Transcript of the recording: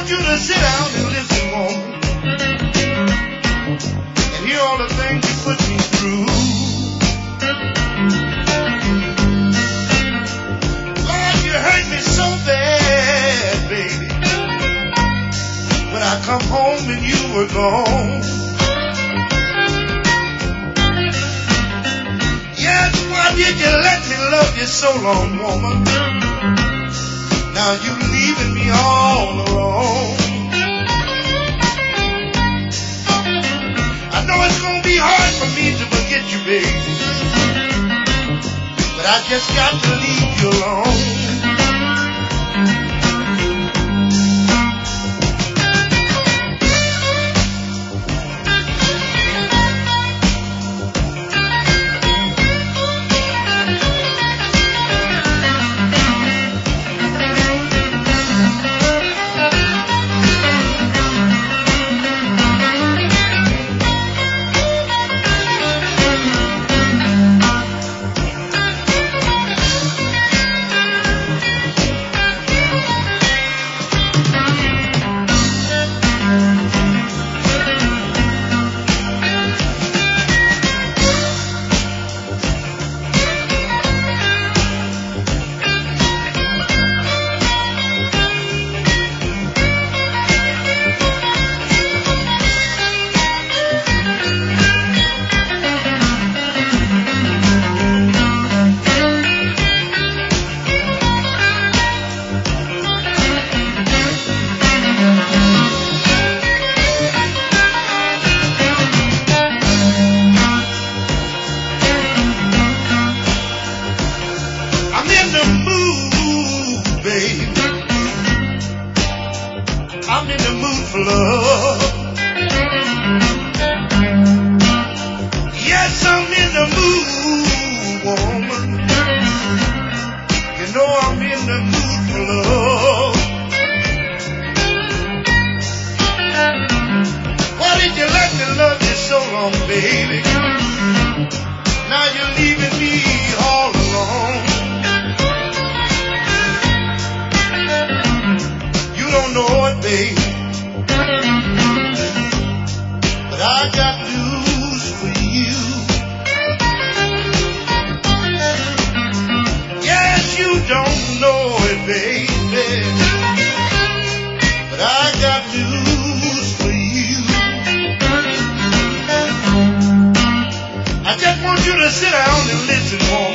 want you to sit down and listen, woman, and hear all the things you put me through. Lord, you hurt me so bad, baby, when I come home and you were gone. Yes, why did you let me love you so long, woman? Now you leaving me all alone. I know it's gonna be hard for me to forget you, baby, but I just got to leave you alone. I'm in the mood for love. Yes, I'm in the mood, woman. You know I'm in the mood for love. Why did you let me love you so long, baby? Now you're leaving me all alone. You don't know it, baby, but I got news for you. Yes, you don't know it, baby, but I got news for you. I just want you to sit down and listen, woman,